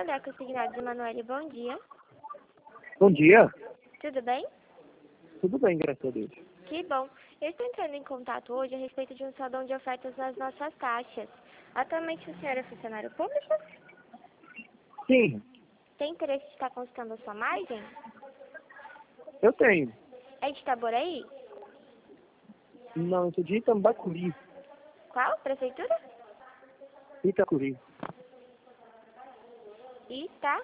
Mulher Consignados, Emanuele, bom dia. Bom dia. Tudo bem? Tudo bem, graças a Deus. Que bom. Eu estou entrando em contato hoje a respeito de um salão de ofertas nas nossas taxas. Atualmente o senhor é funcionário público? Sim, Tem interesse de estar consultando a sua margem? eu tenho. É de Itaboraí? Não, eu sou de Itambacuri. Qual? Prefeitura? Itacuri. Ita.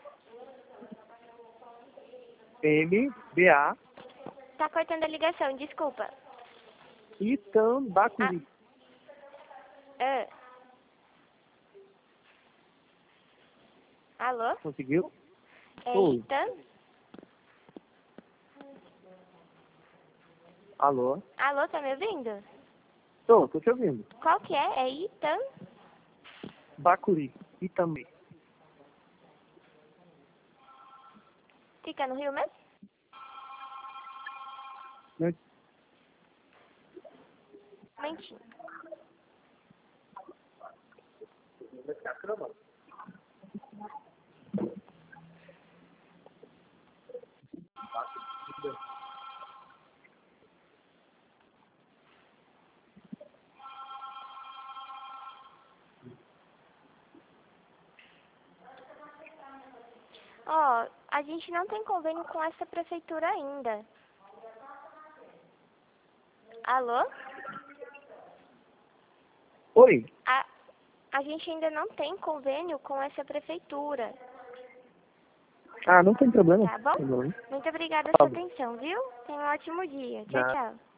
MBA. Tá cortando a ligação, desculpa. Itambacuri. Ah. Alô? Conseguiu? É Oi. Ita? Alô? Alô, tá me ouvindo? Tô te ouvindo. Qual que é? É Ita? Bacuri. Itambi. Fica no Rio mesmo? Né? Momentinho. Ó, a gente não tem convênio com essa prefeitura ainda. Alô? Oi. A gente ainda não tem convênio com essa prefeitura. Ah, não tem problema. Tá bom? Tem problema. Muito obrigada Tá pela bom. sua atenção, viu? Tenha um ótimo dia. Tchau, Nada. tchau.